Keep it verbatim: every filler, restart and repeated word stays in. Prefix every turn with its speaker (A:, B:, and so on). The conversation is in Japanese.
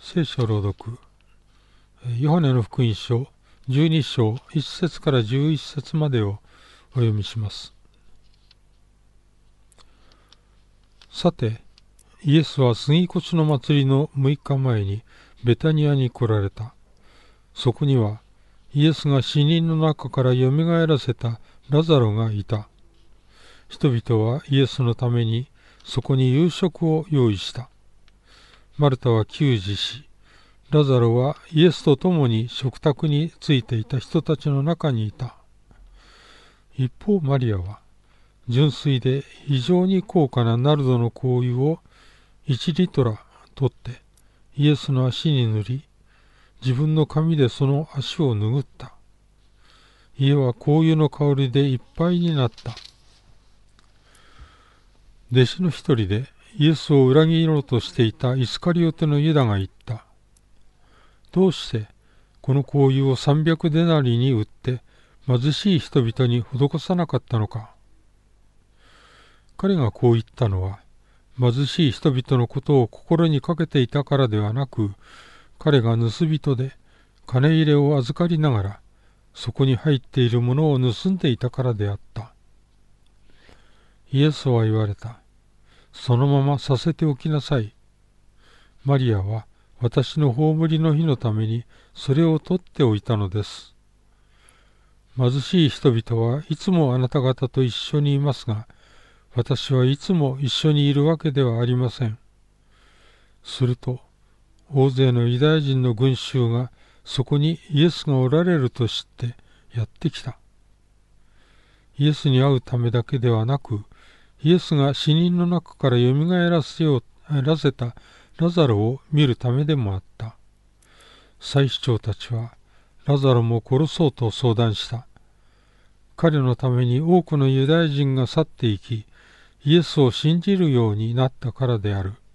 A: 聖書朗読、ヨハネの福音書じゅうに章いち節からじゅういち節までをお読みします。さて、イエスは杉越の祭りのむいかまえにベタニアに来られた。そこにはイエスが死人の中からよみがえらせたラザロがいた。人々はイエスのためにそこに夕食を用意した。マルタは給仕し、ラザロはイエスと共に食卓についていた人たちの中にいた。一方マリアは、純粋で非常に高価なナルドの香油をいちリトラ取ってイエスの足に塗り、自分の髪でその足を拭った。家は香油の香りでいっぱいになった。弟子の一人でイエスを裏切ろうとしていたイスカリオテのユダが言った。どうしてこの香油を三百デナリに売って貧しい人々に施さなかったのか。彼がこう言ったのは、貧しい人々のことを心にかけていたからではなく、彼が盗人で金入れを預かりながら、そこに入っているものを盗んでいたからであった。イエスは言われた。そのままさせておきなさい。マリアは私の葬りの日のためにそれを取っておいたのです。貧しい人々はいつもあなた方と一緒にいますが、私はいつも一緒にいるわけではありません。すると、大勢のユダヤ人の群衆がそこにイエスがおられると知ってやってきた。イエスに会うためだけではなく、イエスが死人の中からよみがえらせようらせたラザロを見るためでもあった。祭司長たちはラザロも殺そうと相談した。彼のために多くのユダヤ人が去っていき、イエスを信じるようになったからである。